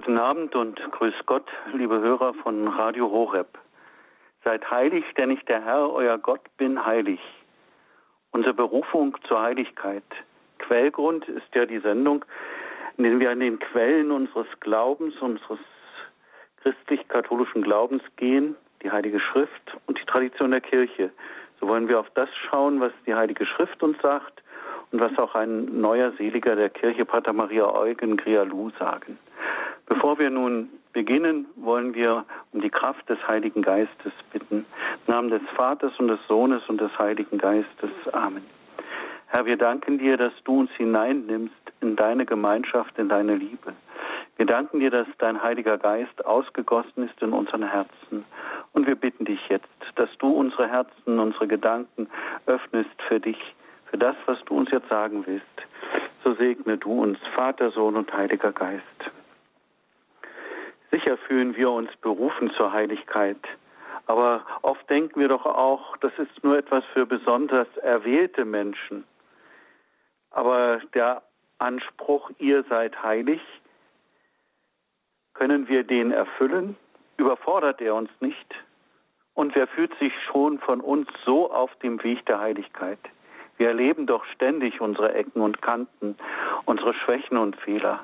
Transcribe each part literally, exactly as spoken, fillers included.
Guten Abend und grüß Gott, liebe Hörer von Radio Horeb. Seid heilig, denn ich, der Herr, euer Gott, bin heilig. Unsere Berufung zur Heiligkeit. Quellgrund ist ja die Sendung, in der wir an den Quellen unseres Glaubens, unseres christlich-katholischen Glaubens gehen, die Heilige Schrift und die Tradition der Kirche. So wollen wir auf das schauen, was die Heilige Schrift uns sagt und was auch ein neuer Seliger der Kirche, Pater Maria Eugen Grialou, sagen. Bevor wir nun beginnen, wollen wir um die Kraft des Heiligen Geistes bitten. Im Namen des Vaters und des Sohnes und des Heiligen Geistes. Amen. Herr, wir danken dir, dass du uns hineinnimmst in deine Gemeinschaft, in deine Liebe. Wir danken dir, dass dein Heiliger Geist ausgegossen ist in unseren Herzen. Und wir bitten dich jetzt, dass du unsere Herzen, unsere Gedanken öffnest für dich, für das, was du uns jetzt sagen willst. So segne du uns, Vater, Sohn und Heiliger Geist. Sicher fühlen wir uns berufen zur Heiligkeit, aber oft denken wir doch auch, das ist nur etwas für besonders erwählte Menschen. Aber der Anspruch, ihr seid heilig, können wir den erfüllen? Überfordert er uns nicht? Und wer fühlt sich schon von uns so auf dem Weg der Heiligkeit? Wir erleben doch ständig unsere Ecken und Kanten, unsere Schwächen und Fehler.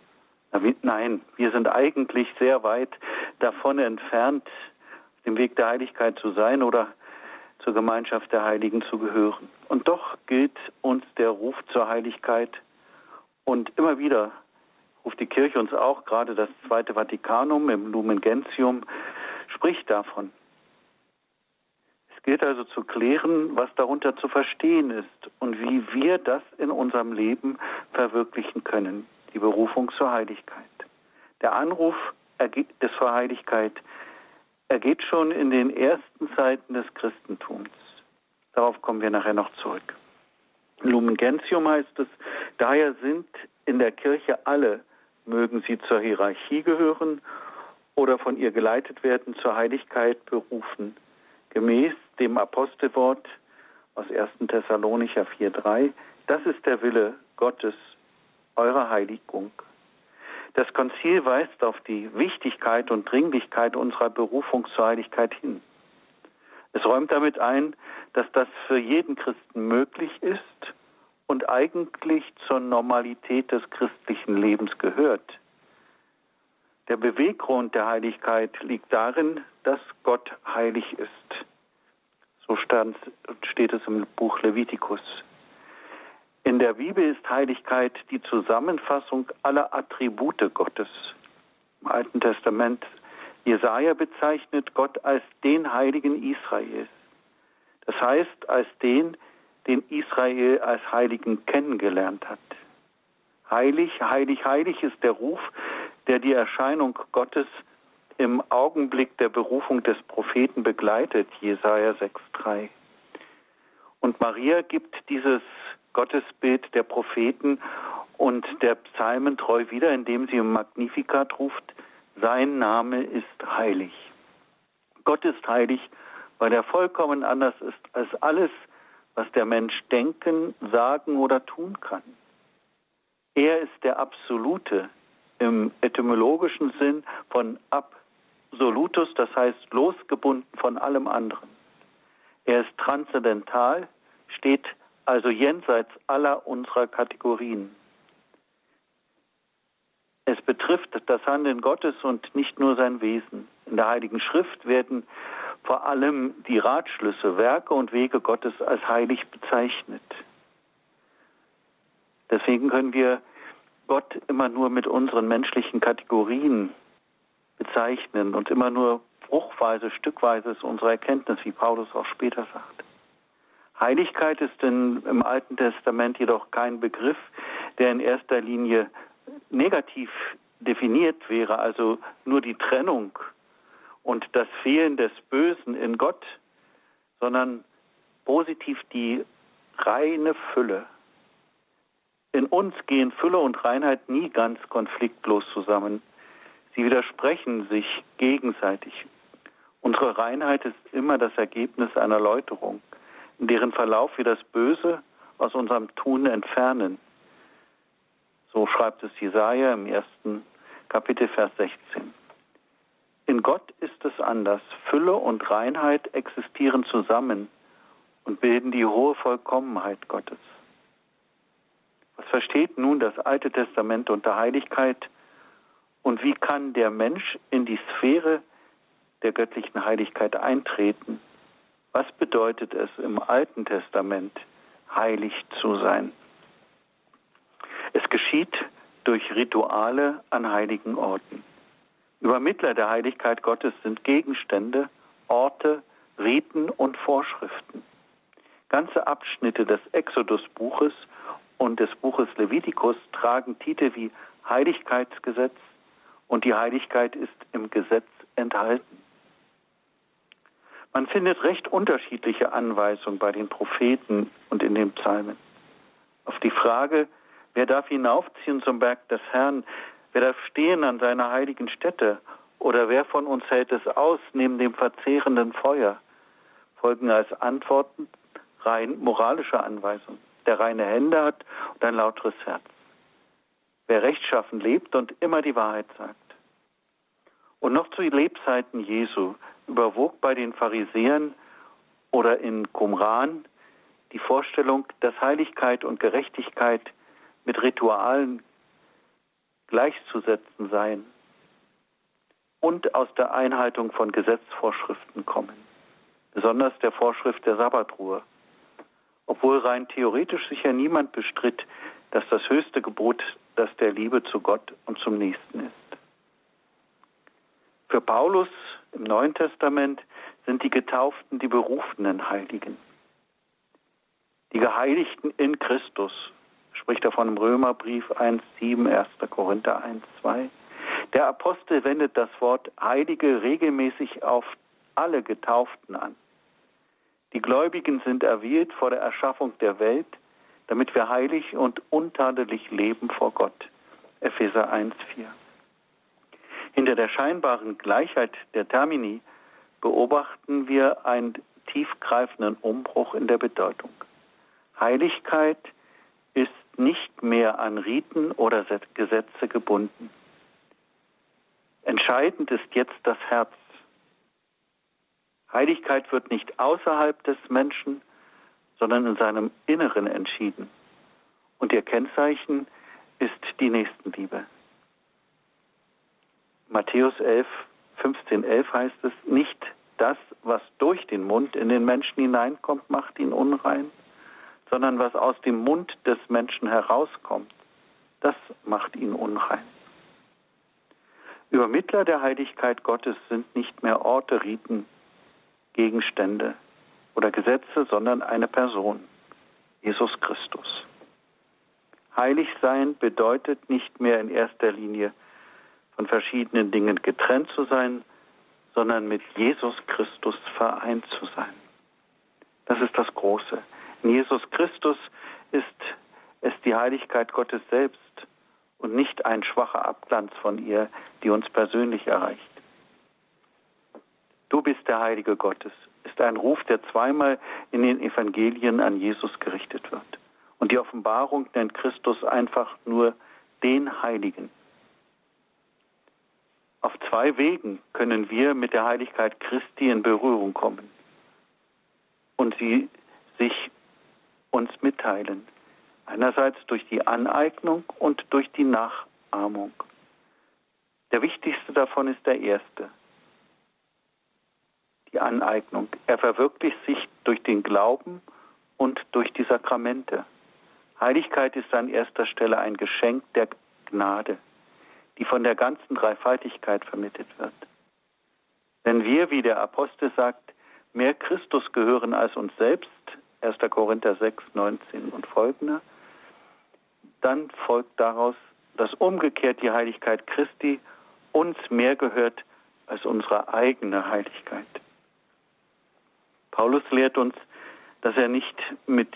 Nein, wir sind eigentlich sehr weit davon entfernt, dem Weg der Heiligkeit zu sein oder zur Gemeinschaft der Heiligen zu gehören. Und doch gilt uns der Ruf zur Heiligkeit. Und immer wieder ruft die Kirche uns auch, gerade das Zweite Vatikanum im Lumen Gentium, spricht davon. Es gilt also zu klären, was darunter zu verstehen ist und wie wir das in unserem Leben verwirklichen können. Die Berufung zur Heiligkeit. Der Anruf des zur Heiligkeit ergeht schon in den ersten Zeiten des Christentums. Darauf kommen wir nachher noch zurück. In Lumen Gentium heißt es, daher sind in der Kirche alle, mögen sie zur Hierarchie gehören oder von ihr geleitet werden, zur Heiligkeit berufen. Gemäß dem Apostelwort aus ersten Thessalonicher vier drei, das ist der Wille Gottes, eure Heiligung. Das Konzil weist auf die Wichtigkeit und Dringlichkeit unserer Berufung zur Heiligkeit hin. Es räumt damit ein, dass das für jeden Christen möglich ist und eigentlich zur Normalität des christlichen Lebens gehört. Der Beweggrund der Heiligkeit liegt darin, dass Gott heilig ist. So stand, steht es im Buch Levitikus. In der Bibel ist Heiligkeit die Zusammenfassung aller Attribute Gottes. Im Alten Testament, Jesaja bezeichnet Gott als den Heiligen Israels. Das heißt, als den, den Israel als Heiligen kennengelernt hat. Heilig, heilig, heilig ist der Ruf, der die Erscheinung Gottes im Augenblick der Berufung des Propheten begleitet, Jesaja sechs drei. Und Maria gibt dieses Gottesbild der Propheten und der Psalmen treu wieder, indem sie im Magnificat ruft, sein Name ist heilig. Gott ist heilig, weil er vollkommen anders ist als alles, was der Mensch denken, sagen oder tun kann. Er ist der Absolute im etymologischen Sinn von absolutus, das heißt losgebunden von allem anderen. Er ist transzendental, steht also jenseits aller unserer Kategorien. Es betrifft das Handeln Gottes und nicht nur sein Wesen. In der Heiligen Schrift werden vor allem die Ratschlüsse, Werke und Wege Gottes als heilig bezeichnet. Deswegen können wir Gott immer nur mit unseren menschlichen Kategorien bezeichnen und immer nur bruchweise, stückweise ist unsere Erkenntnis, wie Paulus auch später sagt. Heiligkeit ist in, im Alten Testament jedoch kein Begriff, der in erster Linie negativ definiert wäre, also nur die Trennung und das Fehlen des Bösen in Gott, sondern positiv die reine Fülle. In uns gehen Fülle und Reinheit nie ganz konfliktlos zusammen. Sie widersprechen sich gegenseitig. Unsere Reinheit ist immer das Ergebnis einer Läuterung, in deren Verlauf wir das Böse aus unserem Tun entfernen. So schreibt es Jesaja im ersten Kapitel Vers sechzehn. In Gott ist es anders. Fülle und Reinheit existieren zusammen und bilden die hohe Vollkommenheit Gottes. Was versteht nun das Alte Testament unter Heiligkeit und wie kann der Mensch in die Sphäre der göttlichen Heiligkeit eintreten? Was bedeutet es im Alten Testament, heilig zu sein? Es geschieht durch Rituale an heiligen Orten. Übermittler der Heiligkeit Gottes sind Gegenstände, Orte, Riten und Vorschriften. Ganze Abschnitte des Exodus-Buches und des Buches Levitikus tragen Titel wie Heiligkeitsgesetz und die Heiligkeit ist im Gesetz enthalten. Man findet recht unterschiedliche Anweisungen bei den Propheten und in den Psalmen. Auf die Frage, wer darf hinaufziehen zum Berg des Herrn, wer darf stehen an seiner heiligen Stätte oder wer von uns hält es aus neben dem verzehrenden Feuer, folgen als Antworten rein moralische Anweisungen. Der reine Hände hat und ein lauteres Herz. Wer rechtschaffen lebt und immer die Wahrheit sagt. Und noch zu Lebzeiten Jesu überwog bei den Pharisäern oder in Qumran die Vorstellung, dass Heiligkeit und Gerechtigkeit mit Ritualen gleichzusetzen seien und aus der Einhaltung von Gesetzvorschriften kommen, besonders der Vorschrift der Sabbatruhe, obwohl rein theoretisch sicher niemand bestritt, dass das höchste Gebot das der Liebe zu Gott und zum Nächsten ist. Für Paulus im Neuen Testament sind die Getauften die berufenen Heiligen. Die Geheiligten in Christus, spricht er von im Römerbrief eins sieben, erster Korinther eins zwei. Der Apostel wendet das Wort Heilige regelmäßig auf alle Getauften an. Die Gläubigen sind erwählt vor der Erschaffung der Welt, damit wir heilig und untadelig leben vor Gott. Epheser eins vier. Hinter der scheinbaren Gleichheit der Termini beobachten wir einen tiefgreifenden Umbruch in der Bedeutung. Heiligkeit ist nicht mehr an Riten oder Gesetze gebunden. Entscheidend ist jetzt das Herz. Heiligkeit wird nicht außerhalb des Menschen, sondern in seinem Inneren entschieden. Und ihr Kennzeichen ist die Nächstenliebe. Matthäus elf, fünfzehn, elf heißt es, nicht das, was durch den Mund in den Menschen hineinkommt, macht ihn unrein, sondern was aus dem Mund des Menschen herauskommt, das macht ihn unrein. Übermittler der Heiligkeit Gottes sind nicht mehr Orte, Riten, Gegenstände oder Gesetze, sondern eine Person, Jesus Christus. Heilig sein bedeutet nicht mehr in erster Linie von verschiedenen Dingen getrennt zu sein, sondern mit Jesus Christus vereint zu sein. Das ist das Große. In Jesus Christus ist es die Heiligkeit Gottes selbst und nicht ein schwacher Abglanz von ihr, die uns persönlich erreicht. Du bist der Heilige Gottes, ist ein Ruf, der zweimal in den Evangelien an Jesus gerichtet wird. Und die Offenbarung nennt Christus einfach nur den Heiligen. Auf zwei Wegen können wir mit der Heiligkeit Christi in Berührung kommen und sie sich uns mitteilen. Einerseits durch die Aneignung und durch die Nachahmung. Der wichtigste davon ist der erste, die Aneignung. Er verwirklicht sich durch den Glauben und durch die Sakramente. Heiligkeit ist an erster Stelle ein Geschenk der Gnade, die von der ganzen Dreifaltigkeit vermittelt wird. Wenn wir, wie der Apostel sagt, mehr Christus gehören als uns selbst, erster Korinther sechs, neunzehn und folgende, dann folgt daraus, dass umgekehrt die Heiligkeit Christi uns mehr gehört als unsere eigene Heiligkeit. Paulus lehrt uns, dass er nicht mit,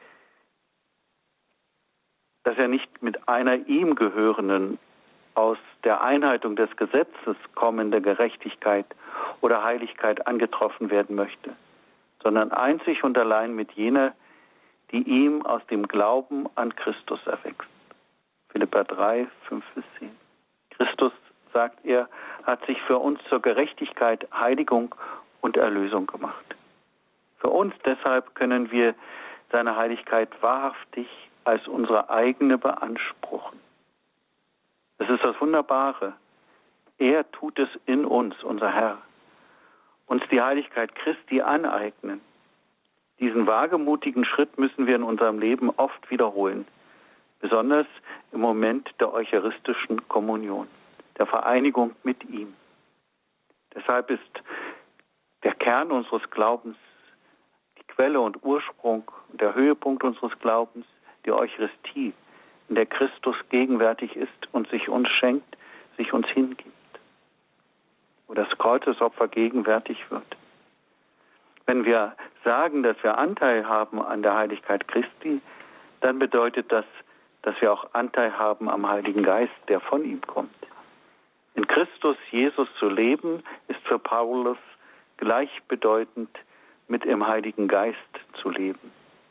dass er nicht mit einer ihm gehörenden, aus der Einhaltung des Gesetzes kommende Gerechtigkeit oder Heiligkeit angetroffen werden möchte, sondern einzig und allein mit jener, die ihm aus dem Glauben an Christus erwächst. Philipper drei, fünf bis zehn. Christus, sagt er, hat sich für uns zur Gerechtigkeit, Heiligung und Erlösung gemacht. Für uns deshalb können wir seine Heiligkeit wahrhaftig als unsere eigene beanspruchen. Das ist das Wunderbare. Er tut es in uns, unser Herr, uns die Heiligkeit Christi aneignen. Diesen wagemutigen Schritt müssen wir in unserem Leben oft wiederholen, besonders im Moment der eucharistischen Kommunion, der Vereinigung mit ihm. Deshalb ist der Kern unseres Glaubens, die Quelle und Ursprung und der Höhepunkt unseres Glaubens, die Eucharistie, in der Christus gegenwärtig ist und sich uns schenkt, sich uns hingibt, wo das Kreuzesopfer gegenwärtig wird. Wenn wir sagen, dass wir Anteil haben an der Heiligkeit Christi, dann bedeutet das, dass wir auch Anteil haben am Heiligen Geist, der von ihm kommt. In Christus Jesus zu leben, ist für Paulus gleichbedeutend mit im Heiligen Geist zu leben.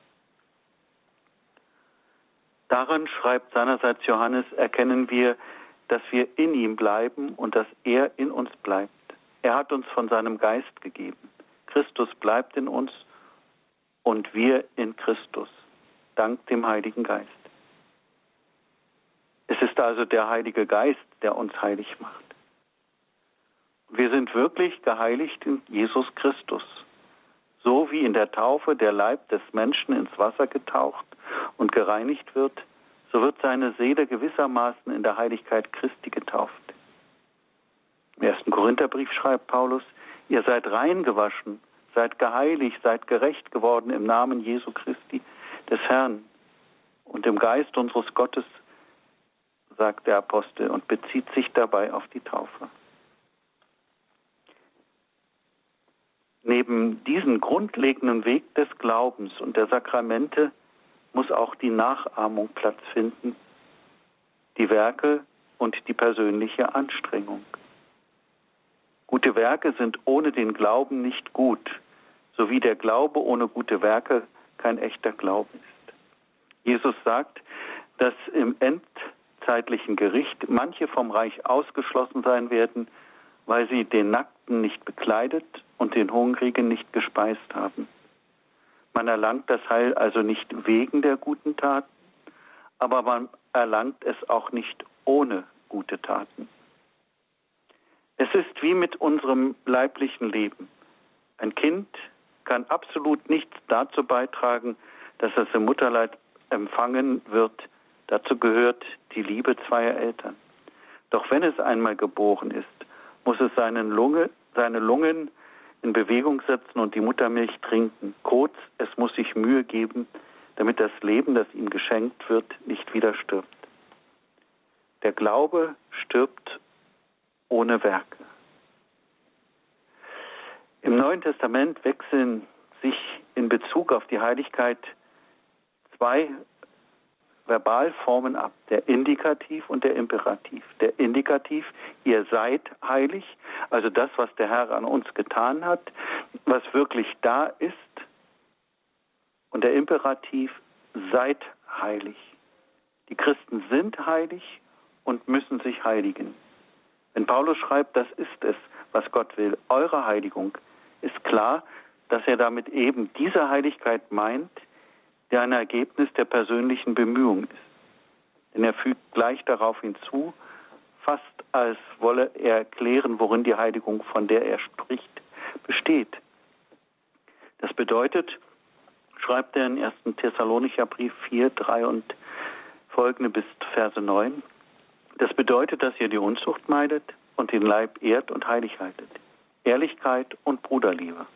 Daran, schreibt seinerseits Johannes, erkennen wir, dass wir in ihm bleiben und dass er in uns bleibt. Er hat uns von seinem Geist gegeben. Christus bleibt in uns und wir in Christus, dank dem Heiligen Geist. Es ist also der Heilige Geist, der uns heilig macht. Wir sind wirklich geheiligt in Jesus Christus. So wie in der Taufe der Leib des Menschen ins Wasser getaucht und gereinigt wird, so wird seine Seele gewissermaßen in der Heiligkeit Christi getauft. Im ersten Korintherbrief schreibt Paulus, ihr seid rein gewaschen, seid geheiligt, seid gerecht geworden im Namen Jesu Christi, des Herrn und im Geist unseres Gottes, sagt der Apostel und bezieht sich dabei auf die Taufe. Neben diesem grundlegenden Weg des Glaubens und der Sakramente muss auch die Nachahmung Platz finden, die Werke und die persönliche Anstrengung. Gute Werke sind ohne den Glauben nicht gut, so wie der Glaube ohne gute Werke kein echter Glaube ist. Jesus sagt, dass im endzeitlichen Gericht manche vom Reich ausgeschlossen sein werden, weil sie den Nackten nicht bekleidet und den Hungrigen nicht gespeist haben. Man erlangt das Heil also nicht wegen der guten Taten, aber man erlangt es auch nicht ohne gute Taten. Es ist wie mit unserem leiblichen Leben. Ein Kind kann absolut nichts dazu beitragen, dass es im Mutterleib empfangen wird. Dazu gehört die Liebe zweier Eltern. Doch wenn es einmal geboren ist, muss es seine Lunge, seine Lungen in Bewegung setzen und die Muttermilch trinken. Kurz, es muss sich Mühe geben, damit das Leben, das ihm geschenkt wird, nicht wieder stirbt. Der Glaube stirbt ohne Werke. Im Neuen Testament wechseln sich in Bezug auf die Heiligkeit zwei Verbalformen ab, der Indikativ und der Imperativ. Der Indikativ, ihr seid heilig, also das, was der Herr an uns getan hat, was wirklich da ist. Und der Imperativ, seid heilig. Die Christen sind heilig und müssen sich heiligen. Wenn Paulus schreibt, das ist es, was Gott will, eure Heiligung, ist klar, dass er damit eben diese Heiligkeit meint, der ein Ergebnis der persönlichen Bemühung ist. Denn er fügt gleich darauf hinzu, fast als wolle er erklären, worin die Heiligung, von der er spricht, besteht. Das bedeutet, schreibt er in ersten Thessalonicher Brief vier, drei und folgende bis Verse neun, das bedeutet, dass ihr die Unzucht meidet und den Leib ehrt und heilig haltet. Ehrlichkeit und Bruderliebe.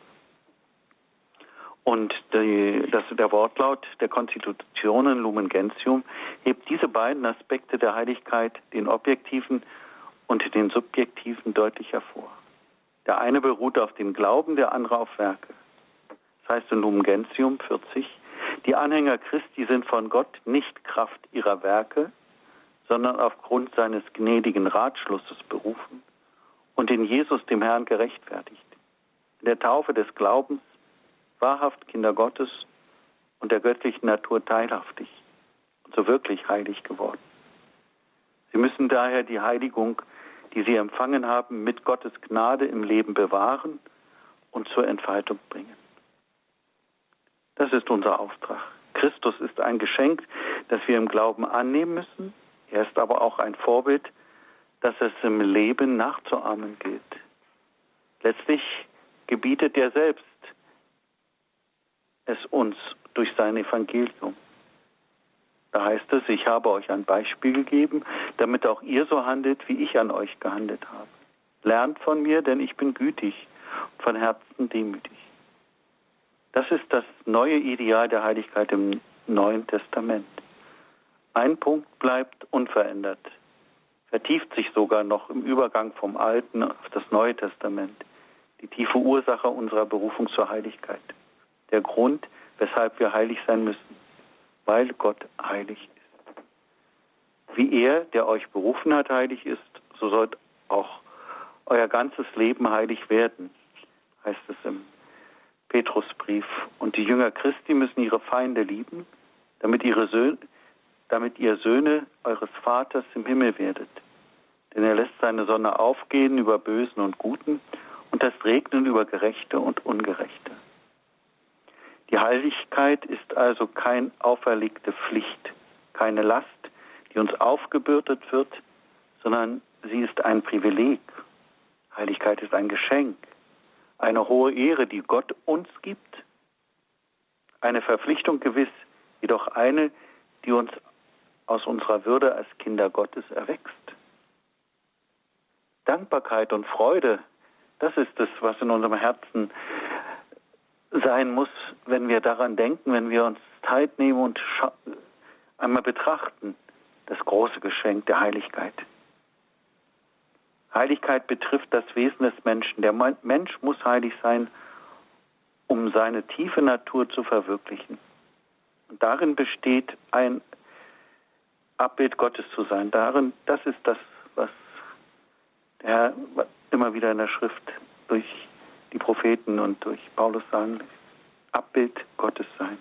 Und die, das, der Wortlaut der Konstitutionen Lumen Gentium hebt diese beiden Aspekte der Heiligkeit, den objektiven und den subjektiven, deutlich hervor. Der eine beruht auf dem Glauben, der andere auf Werke. Das heißt in Lumen Gentium vierzig, die Anhänger Christi sind von Gott nicht Kraft ihrer Werke, sondern aufgrund seines gnädigen Ratschlusses berufen und in Jesus, dem Herrn, gerechtfertigt. In der Taufe des Glaubens wahrhaft Kinder Gottes und der göttlichen Natur teilhaftig und so wirklich heilig geworden. Sie müssen daher die Heiligung, die sie empfangen haben, mit Gottes Gnade im Leben bewahren und zur Entfaltung bringen. Das ist unser Auftrag. Christus ist ein Geschenk, das wir im Glauben annehmen müssen. Er ist aber auch ein Vorbild, das es im Leben nachzuahmen gilt. Letztlich gebietet er selbst es uns durch sein Evangelium. Da heißt es, ich habe euch ein Beispiel gegeben, damit auch ihr so handelt, wie ich an euch gehandelt habe. Lernt von mir, denn ich bin gütig und von Herzen demütig. Das ist das neue Ideal der Heiligkeit im Neuen Testament. Ein Punkt bleibt unverändert, vertieft sich sogar noch im Übergang vom Alten auf das Neue Testament. Die tiefe Ursache unserer Berufung zur Heiligkeit. Der Grund, weshalb wir heilig sein müssen, weil Gott heilig ist. Wie er, der euch berufen hat, heilig ist, so sollt auch euer ganzes Leben heilig werden, heißt es im Petrusbrief. Und die Jünger Christi müssen ihre Feinde lieben, damit, ihre Söhne, damit ihr Söhne eures Vaters im Himmel werdet. Denn er lässt seine Sonne aufgehen über Bösen und Guten und das Regnen über Gerechte und Ungerechte. Die Heiligkeit ist also keine auferlegte Pflicht, keine Last, die uns aufgebürdet wird, sondern sie ist ein Privileg. Heiligkeit ist ein Geschenk, eine hohe Ehre, die Gott uns gibt. Eine Verpflichtung gewiss, jedoch eine, die uns aus unserer Würde als Kinder Gottes erwächst. Dankbarkeit und Freude, das ist es, was in unserem Herzen sein muss, wenn wir daran denken, wenn wir uns Zeit nehmen und einmal betrachten, das große Geschenk der Heiligkeit. Heiligkeit betrifft das Wesen des Menschen. Der Mensch muss heilig sein, um seine tiefe Natur zu verwirklichen. Und darin besteht ein Abbild Gottes zu sein. Darin, das ist das, was der Herr immer wieder in der Schrift durch die Propheten und durch Paulus sagen, Abbild Gottes sein.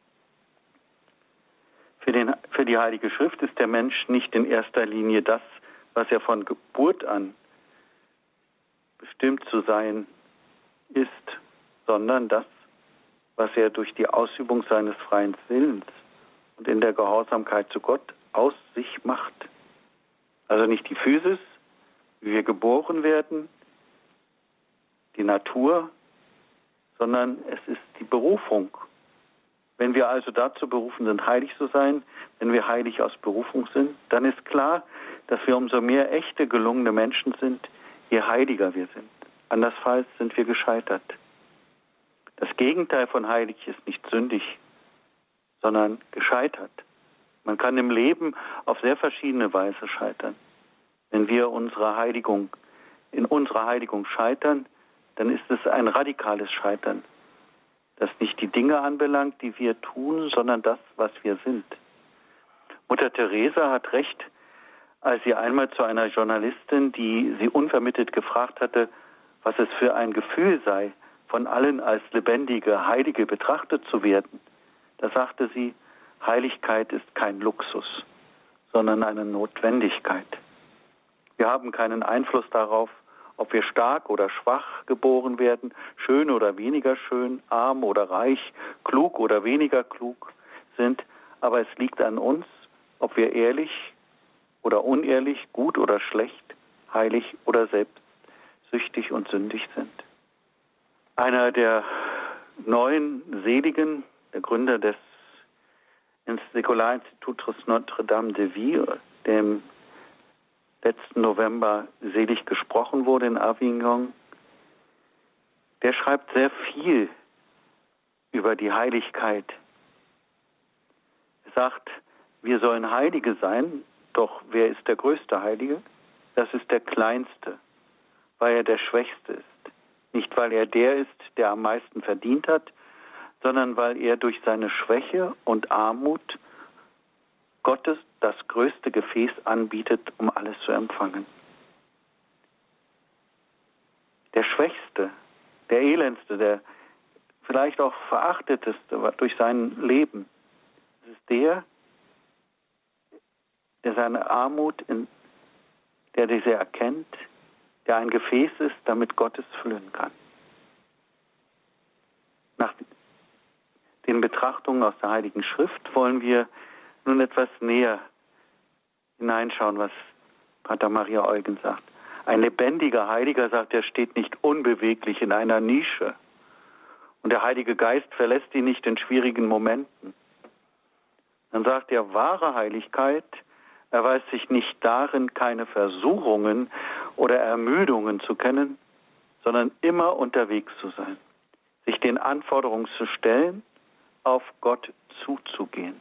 Für, den, für die Heilige Schrift ist der Mensch nicht in erster Linie das, was er von Geburt an bestimmt zu sein ist, sondern das, was er durch die Ausübung seines freien Willens und in der Gehorsamkeit zu Gott aus sich macht. Also nicht die Physis, wie wir geboren werden, die Natur, sondern es ist die Berufung. Wenn wir also dazu berufen sind, heilig zu sein, wenn wir heilig aus Berufung sind, dann ist klar, dass wir umso mehr echte, gelungene Menschen sind, je heiliger wir sind. Andernfalls sind wir gescheitert. Das Gegenteil von heilig ist nicht sündig, sondern gescheitert. Man kann im Leben auf sehr verschiedene Weise scheitern. Wenn wir unsere Heiligung, in unserer Heiligung scheitern, dann ist es ein radikales Scheitern, das nicht die Dinge anbelangt, die wir tun, sondern das, was wir sind. Mutter Teresa hat recht, als sie einmal zu einer Journalistin, die sie unvermittelt gefragt hatte, was es für ein Gefühl sei, von allen als lebendige Heilige betrachtet zu werden. Da sagte sie, Heiligkeit ist kein Luxus, sondern eine Notwendigkeit. Wir haben keinen Einfluss darauf, ob wir stark oder schwach geboren werden, schön oder weniger schön, arm oder reich, klug oder weniger klug sind. Aber es liegt an uns, ob wir ehrlich oder unehrlich, gut oder schlecht, heilig oder selbstsüchtig und sündig sind. Einer der neuen Seligen, der Gründer des Säkularinstituts Notre-Dame de Vie, dem letzten November selig gesprochen wurde in Avignon, der schreibt sehr viel über die Heiligkeit. Er sagt, wir sollen Heilige sein, doch wer ist der größte Heilige? Das ist der Kleinste, weil er der Schwächste ist. Nicht, weil er der ist, der am meisten verdient hat, sondern weil er durch seine Schwäche und Armut Gottes das größte Gefäß anbietet, um alles zu empfangen. Der Schwächste, der Elendste, der vielleicht auch Verachteteste durch sein Leben, das ist der, der seine Armut in der diese erkennt, der ein Gefäß ist, damit Gott es füllen kann. Nach den Betrachtungen aus der Heiligen Schrift wollen wir nun etwas näher hineinschauen, was Pater Maria Eugen sagt. Ein lebendiger Heiliger, sagt er, steht nicht unbeweglich in einer Nische. Und der Heilige Geist verlässt ihn nicht in schwierigen Momenten. Dann sagt er, wahre Heiligkeit erweist sich nicht darin, keine Versuchungen oder Ermüdungen zu kennen, sondern immer unterwegs zu sein, sich den Anforderungen zu stellen, auf Gott zuzugehen.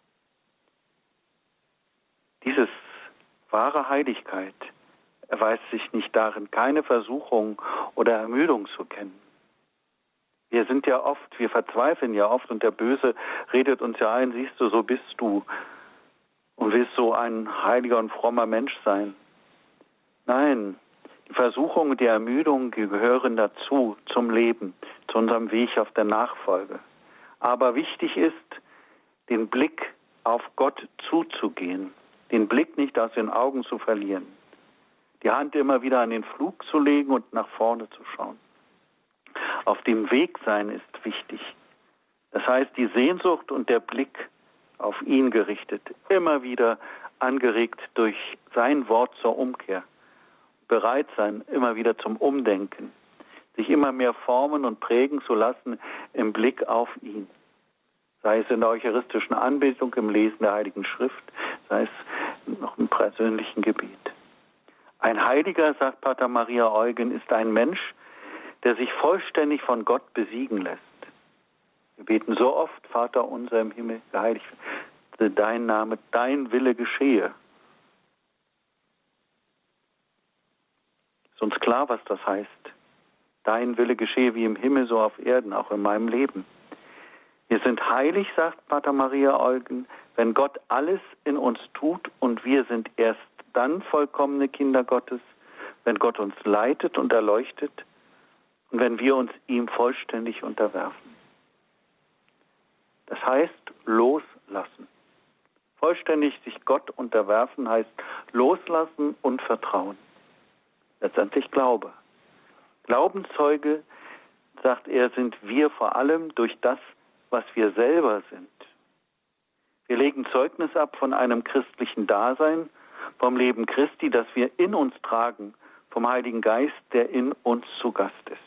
Dieses wahre Heiligkeit erweist sich nicht darin, keine Versuchung oder Ermüdung zu kennen. Wir sind ja oft, wir verzweifeln ja oft und der Böse redet uns ja ein, siehst du, so bist du und willst so ein heiliger und frommer Mensch sein. Nein, die Versuchung und die Ermüdung gehören dazu, zum Leben, zu unserem Weg auf der Nachfolge. Aber wichtig ist, den Blick auf Gott zuzugehen, den Blick nicht aus den Augen zu verlieren, die Hand immer wieder an den Flug zu legen und nach vorne zu schauen. Auf dem Weg sein ist wichtig. Das heißt, die Sehnsucht und der Blick auf ihn gerichtet, immer wieder angeregt durch sein Wort zur Umkehr. Bereit sein, immer wieder zum Umdenken, sich immer mehr formen und prägen zu lassen im Blick auf ihn. Sei es in der eucharistischen Anbetung, im Lesen der Heiligen Schrift, sei es noch im persönlichen Gebet. Ein Heiliger, sagt Pater Maria Eugen, ist ein Mensch, der sich vollständig von Gott besiegen lässt. Wir beten so oft, Vater unser im Himmel, geheiligt werde dein Name, dein Wille geschehe. Ist uns klar, was das heißt. Dein Wille geschehe wie im Himmel, so auf Erden, auch in meinem Leben. Wir sind heilig, sagt Pater Maria Eugen, wenn Gott alles in uns tut und wir sind erst dann vollkommene Kinder Gottes, wenn Gott uns leitet und erleuchtet und wenn wir uns ihm vollständig unterwerfen. Das heißt, loslassen. Vollständig sich Gott unterwerfen heißt loslassen und vertrauen. Letztendlich Glaube. Glaubenszeuge, sagt er, sind wir vor allem durch das, was wir selber sind. Wir legen Zeugnis ab von einem christlichen Dasein, vom Leben Christi, das wir in uns tragen, vom Heiligen Geist, der in uns zu Gast ist.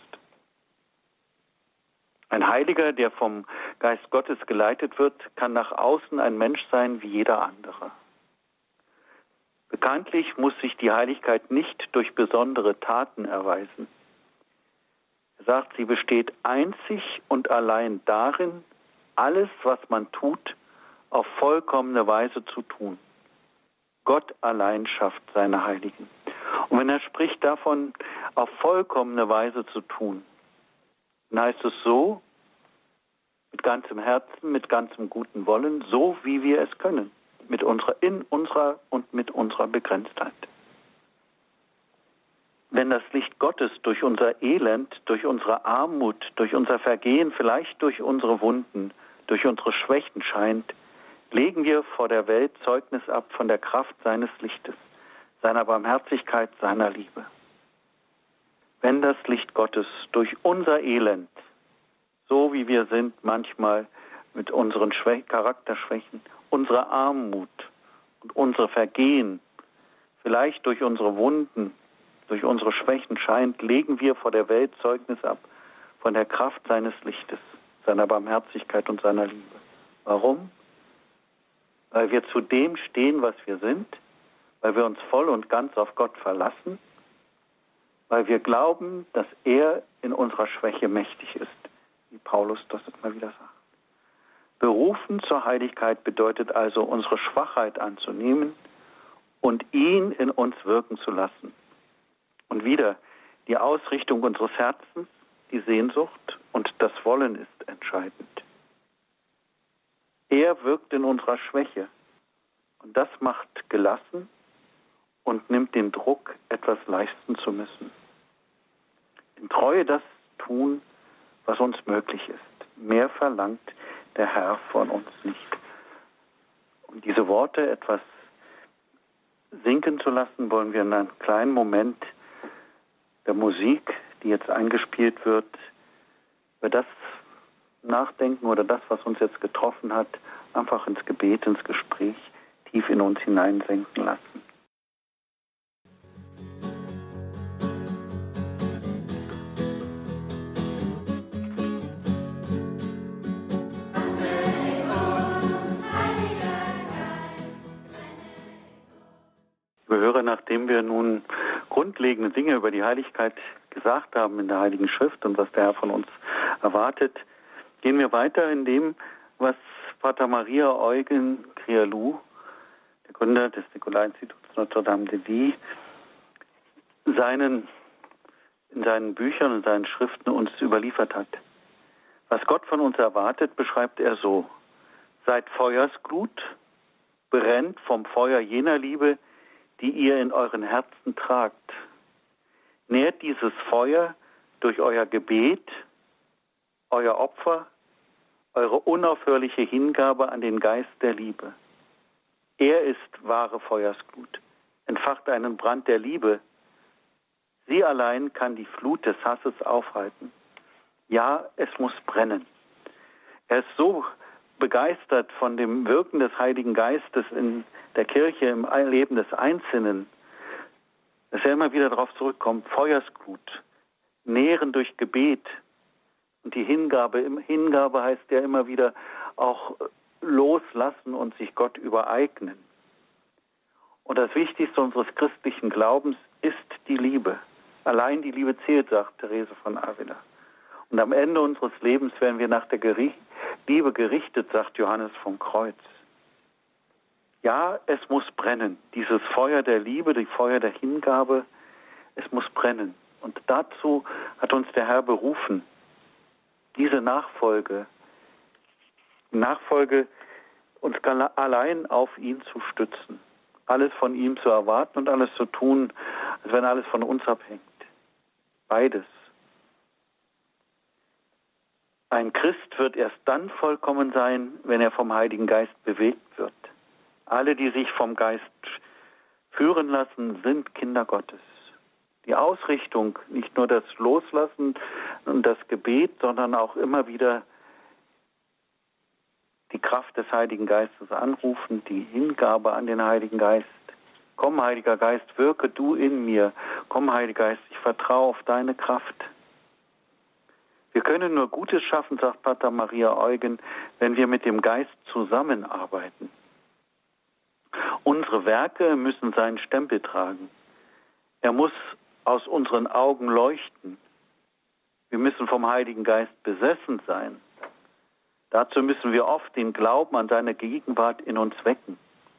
Ein Heiliger, der vom Geist Gottes geleitet wird, kann nach außen ein Mensch sein wie jeder andere. Bekanntlich muss sich die Heiligkeit nicht durch besondere Taten erweisen. Er sagt, sie besteht einzig und allein darin, alles, was man tut, auf vollkommene Weise zu tun. Gott allein schafft seine Heiligen. Und wenn er spricht davon, auf vollkommene Weise zu tun, dann heißt es so, mit ganzem Herzen, mit ganzem guten Wollen, so wie wir es können, mit unserer, in unserer und mit unserer Begrenztheit. Wenn das Licht Gottes durch unser Elend, durch unsere Armut, durch unser Vergehen, vielleicht durch unsere Wunden, durch unsere Schwächen scheint, legen wir vor der Welt Zeugnis ab von der Kraft seines Lichtes, seiner Barmherzigkeit, seiner Liebe. Wenn das Licht Gottes durch unser Elend, so wie wir sind manchmal mit unseren Schwä- Charakterschwächen, unsere Armut und unsere Vergehen, vielleicht durch unsere Wunden, durch unsere Schwächen scheint, legen wir vor der Welt Zeugnis ab von der Kraft seines Lichtes, seiner Barmherzigkeit und seiner Liebe. Warum? Weil wir zu dem stehen, was wir sind, weil wir uns voll und ganz auf Gott verlassen, weil wir glauben, dass er in unserer Schwäche mächtig ist, wie Paulus das immer wieder sagt. Berufen zur Heiligkeit bedeutet also, unsere Schwachheit anzunehmen und ihn in uns wirken zu lassen. Und wieder, die Ausrichtung unseres Herzens, die Sehnsucht und das Wollen ist entscheidend. Er wirkt in unserer Schwäche und das macht gelassen und nimmt den Druck, etwas leisten zu müssen. In Treue das tun, was uns möglich ist. Mehr verlangt der Herr von uns nicht. Und diese Worte, etwas sinken zu lassen, wollen wir in einem kleinen Moment der Musik, die jetzt eingespielt wird, über das nachdenken oder das, was uns jetzt getroffen hat, einfach ins Gebet, ins Gespräch tief in uns hineinsenken lassen. Liebe Hörer, nachdem wir nun grundlegende Dinge über die Heiligkeit gesagt haben in der Heiligen Schrift und was der Herr von uns erwartet, gehen wir weiter in dem, was Pater Maria Eugen Krialou, der Gründer des Nikolainstituts Notre-Dame de Vie, seinen, in seinen Büchern und seinen Schriften uns überliefert hat. Was Gott von uns erwartet, beschreibt er so: Seid Feuersglut, brennt vom Feuer jener Liebe, die ihr in euren Herzen tragt. Nährt dieses Feuer durch euer Gebet, euer Opfer, eure unaufhörliche Hingabe an den Geist der Liebe. Er ist wahre Feuersglut, entfacht einen Brand der Liebe. Sie allein kann die Flut des Hasses aufhalten. Ja, es muss brennen. Er ist so begeistert von dem Wirken des Heiligen Geistes in der Kirche, im Leben des Einzelnen, dass er immer wieder darauf zurückkommt: Feuersglut, nähren durch Gebet. Und die Hingabe, Hingabe heißt ja immer wieder auch loslassen und sich Gott übereignen. Und das Wichtigste unseres christlichen Glaubens ist die Liebe. Allein die Liebe zählt, sagt Therese von Avila. Und am Ende unseres Lebens werden wir nach der Gericht, Liebe gerichtet, sagt Johannes vom Kreuz. Ja, es muss brennen. Dieses Feuer der Liebe, die Feuer der Hingabe, es muss brennen. Und dazu hat uns der Herr berufen, diese Nachfolge, Nachfolge uns allein auf ihn zu stützen, alles von ihm zu erwarten und alles zu tun, als wenn alles von uns abhängt. Beides. Ein Christ wird erst dann vollkommen sein, wenn er vom Heiligen Geist bewegt wird. Alle, die sich vom Geist führen lassen, sind Kinder Gottes. Die Ausrichtung, nicht nur das Loslassen und das Gebet, sondern auch immer wieder die Kraft des Heiligen Geistes anrufen, die Hingabe an den Heiligen Geist. Komm, Heiliger Geist, wirke du in mir. Komm, Heiliger Geist, ich vertraue auf deine Kraft. Wir können nur Gutes schaffen, sagt Pater Maria Eugen, wenn wir mit dem Geist zusammenarbeiten. Unsere Werke müssen seinen Stempel tragen. Er muss aus unseren Augen leuchten. Wir müssen vom Heiligen Geist besessen sein. Dazu müssen wir oft den Glauben an seine Gegenwart in uns wecken.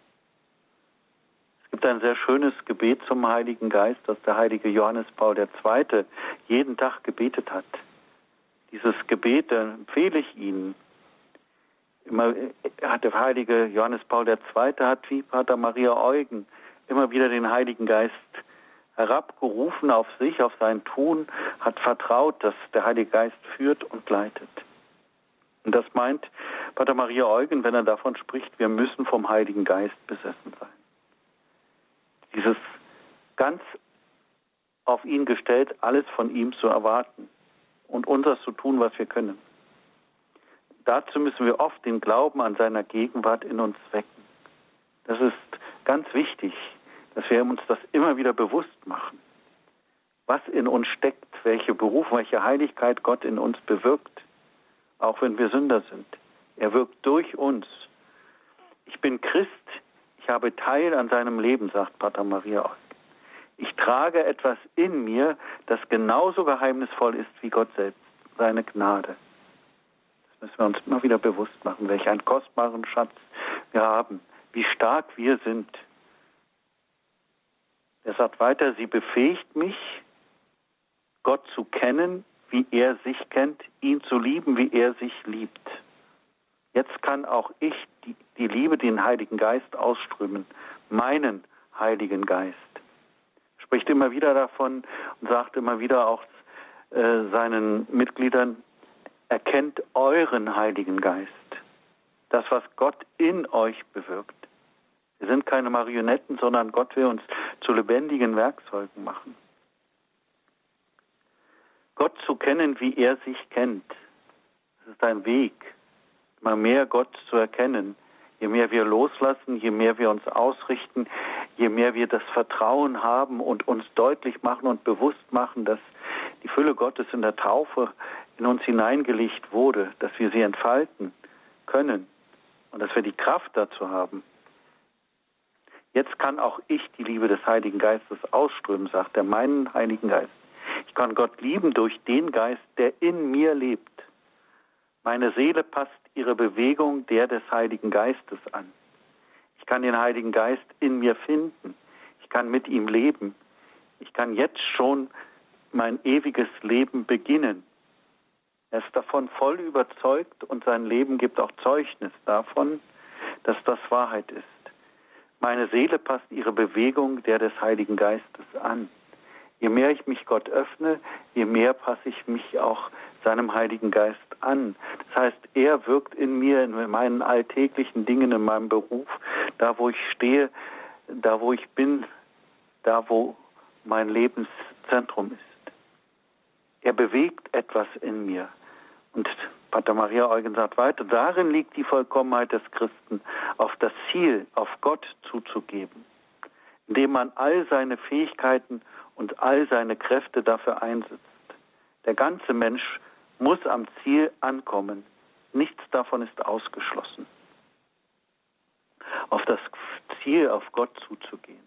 Es gibt ein sehr schönes Gebet zum Heiligen Geist, das der heilige Johannes Paul der Zweite jeden Tag gebetet hat. Dieses Gebet empfehle ich Ihnen. Immer hat der heilige Johannes Paul der Zweite hat wie Pater Maria Eugen immer wieder den Heiligen Geist herabgerufen auf sich, auf sein Tun, hat vertraut, dass der Heilige Geist führt und leitet. Und das meint Pater Maria Eugen, wenn er davon spricht, wir müssen vom Heiligen Geist besessen sein. Dieses ganz auf ihn gestellt, alles von ihm zu erwarten und unseres zu tun, was wir können. Dazu müssen wir oft den Glauben an seiner Gegenwart in uns wecken. Das ist ganz wichtig, dass wir uns das immer wieder bewusst machen. Was in uns steckt, welche Berufung, welche Heiligkeit Gott in uns bewirkt, auch wenn wir Sünder sind. Er wirkt durch uns. Ich bin Christ, ich habe Teil an seinem Leben, sagt Pater Maria Eugen. Ich trage etwas in mir, das genauso geheimnisvoll ist wie Gott selbst, seine Gnade. Das müssen wir uns immer wieder bewusst machen, welch einen kostbaren Schatz wir haben, wie stark wir sind. Er sagt weiter, sie befähigt mich, Gott zu kennen, wie er sich kennt, ihn zu lieben, wie er sich liebt. Jetzt kann auch ich die, die Liebe, den Heiligen Geist ausströmen, meinen Heiligen Geist. Er spricht immer wieder davon und sagt immer wieder auch äh, seinen Mitgliedern, erkennt euren Heiligen Geist, das, was Gott in euch bewirkt. Wir sind keine Marionetten, sondern Gott will uns zu lebendigen Werkzeugen machen. Gott zu kennen, wie er sich kennt, das ist ein Weg, immer mehr Gott zu erkennen. Je mehr wir loslassen, je mehr wir uns ausrichten, je mehr wir das Vertrauen haben und uns deutlich machen und bewusst machen, dass die Fülle Gottes in der Taufe in uns hineingelegt wurde, dass wir sie entfalten können und dass wir die Kraft dazu haben. Jetzt kann auch ich die Liebe des Heiligen Geistes ausströmen, sagt er, meinen Heiligen Geist. Ich kann Gott lieben durch den Geist, der in mir lebt. Meine Seele passt ihre Bewegung der des Heiligen Geistes an. Ich kann den Heiligen Geist in mir finden. Ich kann mit ihm leben. Ich kann jetzt schon mein ewiges Leben beginnen. Er ist davon voll überzeugt und sein Leben gibt auch Zeugnis davon, dass das Wahrheit ist. Meine Seele passt ihre Bewegung der des Heiligen Geistes an. Je mehr ich mich Gott öffne, je mehr passe ich mich auch seinem Heiligen Geist an. Das heißt, er wirkt in mir, in meinen alltäglichen Dingen, in meinem Beruf, da wo ich stehe, da wo ich bin, da wo mein Lebenszentrum ist. Er bewegt etwas in mir. Und Pater Maria Eugen sagt weiter, darin liegt die Vollkommenheit des Christen, auf das Ziel, auf Gott zuzugeben, indem man all seine Fähigkeiten und all seine Kräfte dafür einsetzt. Der ganze Mensch muss am Ziel ankommen. Nichts davon ist ausgeschlossen. Auf das Ziel, auf Gott zuzugehen.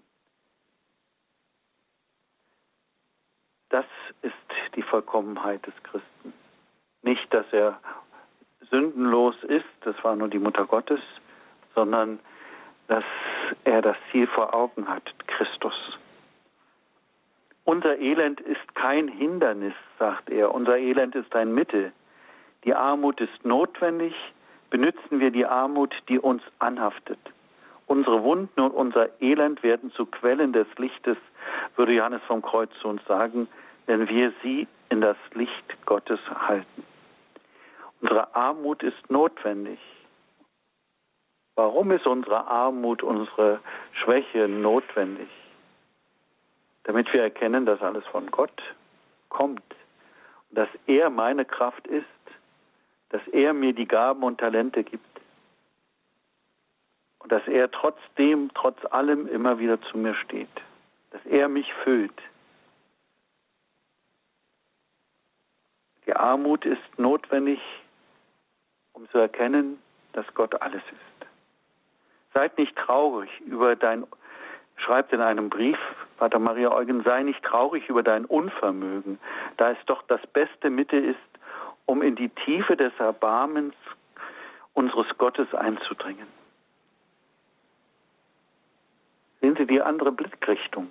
Das ist die Vollkommenheit des Christen. Nicht, dass er sündenlos ist, das war nur die Mutter Gottes, sondern dass er das Ziel vor Augen hat, Christus. Unser Elend ist kein Hindernis, sagt er. Unser Elend ist ein Mittel. Die Armut ist notwendig. Benützen wir die Armut, die uns anhaftet. Unsere Wunden und unser Elend werden zu Quellen des Lichtes, würde Johannes vom Kreuz zu uns sagen, wenn wir sie in das Licht Gottes halten. Unsere Armut ist notwendig. Warum ist unsere Armut, unsere Schwäche notwendig? Damit wir erkennen, dass alles von Gott kommt. Und dass er meine Kraft ist, dass er mir die Gaben und Talente gibt. Und dass er trotzdem, trotz allem immer wieder zu mir steht. Dass er mich füllt. Die Armut ist notwendig, um zu erkennen, dass Gott alles ist. Seid nicht traurig über dein, schreibt in einem Brief, Pater Maria Eugen, sei nicht traurig über dein Unvermögen, da es doch das beste Mittel ist, um in die Tiefe des Erbarmens unseres Gottes einzudringen. Sehen Sie die andere Blickrichtung.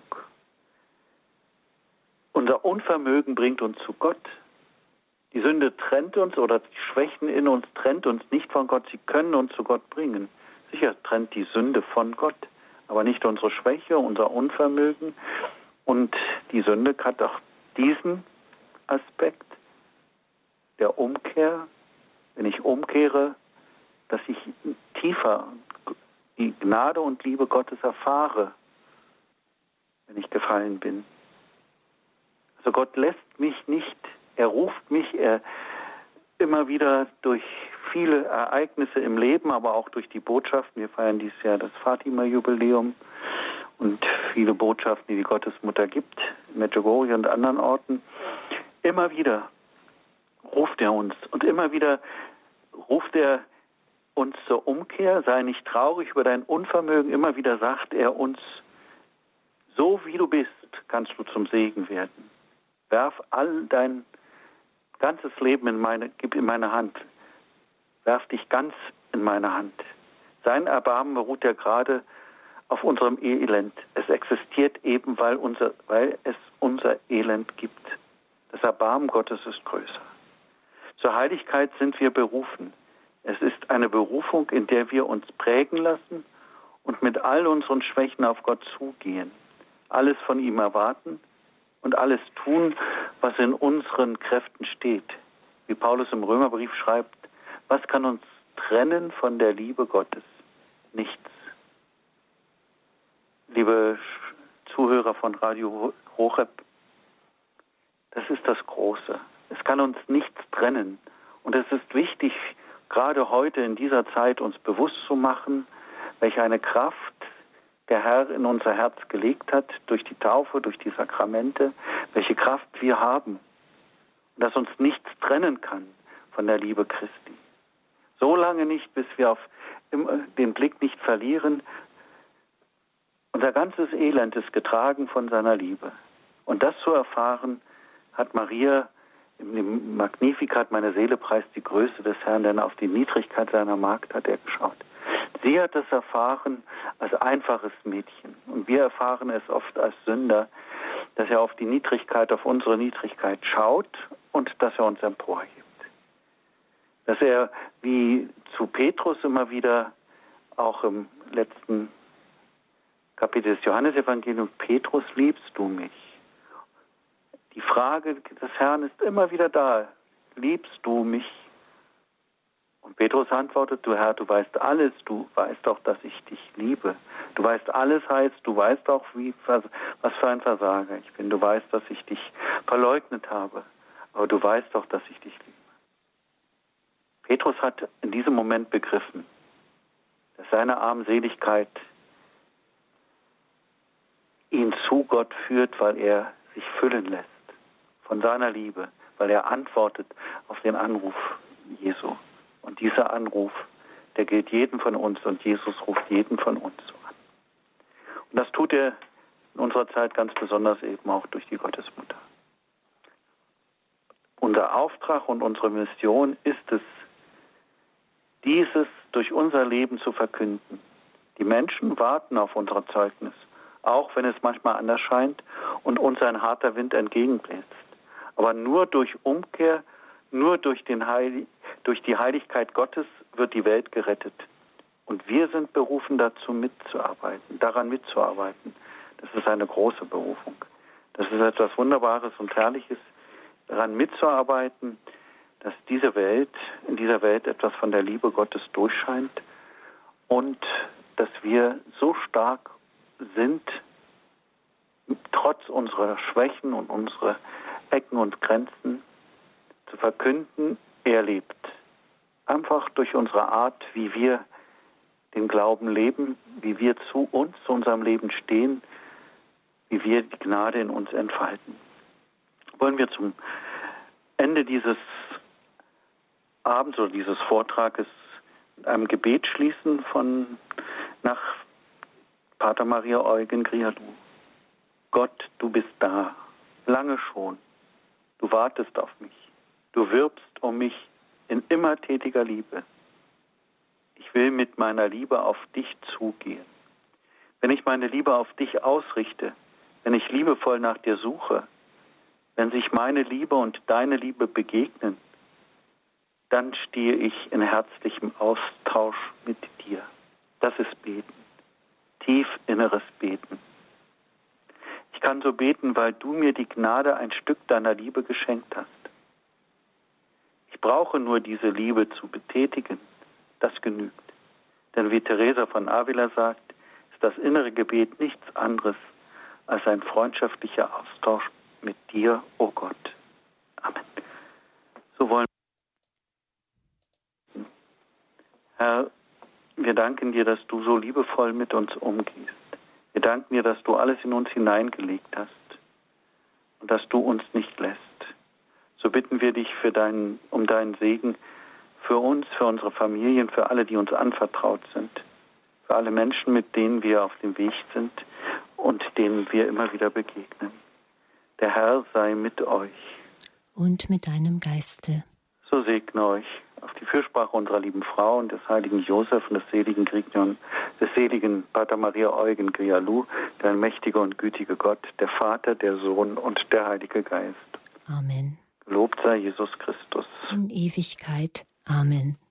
Unser Unvermögen bringt uns zu Gott. Die Sünde trennt uns oder die Schwächen in uns trennt uns nicht von Gott. Sie können uns zu Gott bringen. Sicher trennt die Sünde von Gott, aber nicht unsere Schwäche, unser Unvermögen. Und die Sünde hat auch diesen Aspekt der Umkehr. Wenn ich umkehre, dass ich tiefer die Gnade und Liebe Gottes erfahre, wenn ich gefallen bin. Also Gott lässt mich nicht. Er ruft mich er immer wieder durch viele Ereignisse im Leben, aber auch durch die Botschaften. Wir feiern dieses Jahr das Fatima-Jubiläum und viele Botschaften, die die Gottesmutter gibt, in Medjugorje und anderen Orten. Immer wieder ruft er uns und immer wieder ruft er uns zur Umkehr. Sei nicht traurig über dein Unvermögen. Immer wieder sagt er uns, so wie du bist, kannst du zum Segen werden. Werf all dein ganzes Leben in meine, gib in meine Hand. Werf dich ganz in meine Hand. Sein Erbarmen beruht ja gerade auf unserem Elend. Es existiert eben, weil, unser, weil es unser Elend gibt. Das Erbarmen Gottes ist größer. Zur Heiligkeit sind wir berufen. Es ist eine Berufung, in der wir uns prägen lassen und mit all unseren Schwächen auf Gott zugehen. Alles von ihm erwarten und alles tun, was in unseren Kräften steht. Wie Paulus im Römerbrief schreibt, was kann uns trennen von der Liebe Gottes? Nichts. liebe Zuhörer von Radio Horeb, das ist das Große. Es kann uns nichts trennen. Und es ist wichtig, gerade heute in dieser Zeit uns bewusst zu machen, welche eine Kraft der Herr in unser Herz gelegt hat, durch die Taufe, durch die Sakramente, welche Kraft wir haben. Und dass uns nichts trennen kann von der Liebe Christi. So lange nicht, bis wir auf den Blick nicht verlieren. Unser ganzes Elend ist getragen von seiner Liebe. Und das zu erfahren, hat Maria im Magnificat, meine Seele preist die Größe des Herrn, denn auf die Niedrigkeit seiner Magd hat er geschaut. Sie hat es erfahren als einfaches Mädchen. Und wir erfahren es oft als Sünder, dass er auf die Niedrigkeit, auf unsere Niedrigkeit schaut und dass er uns emporhebt. Dass er, wie zu Petrus immer wieder, auch im letzten Kapitel des Johannesevangeliums, Petrus, liebst du mich? Die Frage des Herrn ist immer wieder da, liebst du mich? Und Petrus antwortet, du Herr, du weißt alles, du weißt auch, dass ich dich liebe. Du weißt alles heißt, du weißt auch, wie, was für ein Versager ich bin. Du weißt, dass ich dich verleugnet habe, aber du weißt auch, dass ich dich liebe. Petrus hat in diesem Moment begriffen, dass seine Armseligkeit ihn zu Gott führt, weil er sich füllen lässt von seiner Liebe, weil er antwortet auf den Anruf Jesu. Und dieser Anruf, der gilt jedem von uns und Jesus ruft jeden von uns an. Und das tut er in unserer Zeit ganz besonders eben auch durch die Gottesmutter. Unser Auftrag und unsere Mission ist es, dieses durch unser Leben zu verkünden. Die Menschen warten auf unser Zeugnis, auch wenn es manchmal anders scheint und uns ein harter Wind entgegenbläst. Aber nur durch Umkehr, nur durch, den Heil, durch die Heiligkeit Gottes wird die Welt gerettet. Und wir sind berufen dazu mitzuarbeiten, daran mitzuarbeiten. Das ist eine große Berufung. Das ist etwas Wunderbares und Herrliches, daran mitzuarbeiten, dass diese Welt, in dieser Welt etwas von der Liebe Gottes durchscheint und dass wir so stark sind, trotz unserer Schwächen und unserer Ecken und Grenzen, zu verkünden, er lebt. Einfach durch unsere Art, wie wir den Glauben leben, wie wir zu uns, zu unserem Leben stehen, wie wir die Gnade in uns entfalten. Wollen wir zum Ende dieses Abends oder dieses Vortrages mit einem Gebet schließen von nach Pater Maria Eugen Grialou. Gott, du bist da, lange schon. Du wartest auf mich. Du wirbst um mich in immer tätiger Liebe. Ich will mit meiner Liebe auf dich zugehen. Wenn ich meine Liebe auf dich ausrichte, wenn ich liebevoll nach dir suche, wenn sich meine Liebe und deine Liebe begegnen, dann stehe ich in herzlichem Austausch mit dir. Das ist Beten. Tief inneres Beten. Ich kann so beten, weil du mir die Gnade, ein Stück deiner Liebe geschenkt hast. Ich brauche nur diese Liebe zu betätigen. Das genügt. Denn wie Teresa von Avila sagt, ist das innere Gebet nichts anderes als ein freundschaftlicher Austausch mit dir, o Gott. Amen. So wollen wir. Herr, wir danken dir, dass du so liebevoll mit uns umgehst. Wir danken dir, dass du alles in uns hineingelegt hast und dass du uns nicht lässt. So bitten wir dich für deinen, um deinen Segen für uns, für unsere Familien, für alle, die uns anvertraut sind, für alle Menschen, mit denen wir auf dem Weg sind und denen wir immer wieder begegnen. Der Herr sei mit euch. Und mit deinem Geiste. So segne euch auf die Fürsprache unserer lieben Frau und des heiligen Josef und des seligen Grignon, des seligen Pater Maria Eugen Grialou, der allmächtige und gütige Gott, der Vater, der Sohn und der Heilige Geist. Amen. Gelobt sei Jesus Christus. In Ewigkeit. Amen.